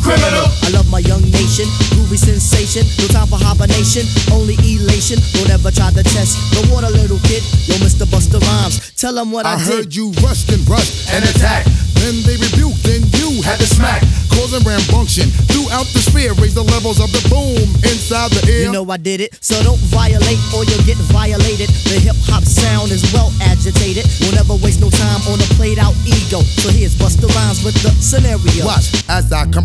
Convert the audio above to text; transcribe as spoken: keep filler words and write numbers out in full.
criminal. I love my young nation, groovy sensation. No time for hibernation, only elation. Don't ever try to test the water, little kid. Yo, Mister Busta Rhymes, tell him what I, I did. heard you rushed and rushed and attacked. Then they rebuked, then you had to smack. Causing rambunction throughout the sphere. Raise the levels of the boom inside the ear. You know I did it, so don't violate or you'll get violated. The hip-hop sound is well agitated. We'll never waste no time on a played-out ego. So here's Busta Rhymes with the scenario. Watch as I come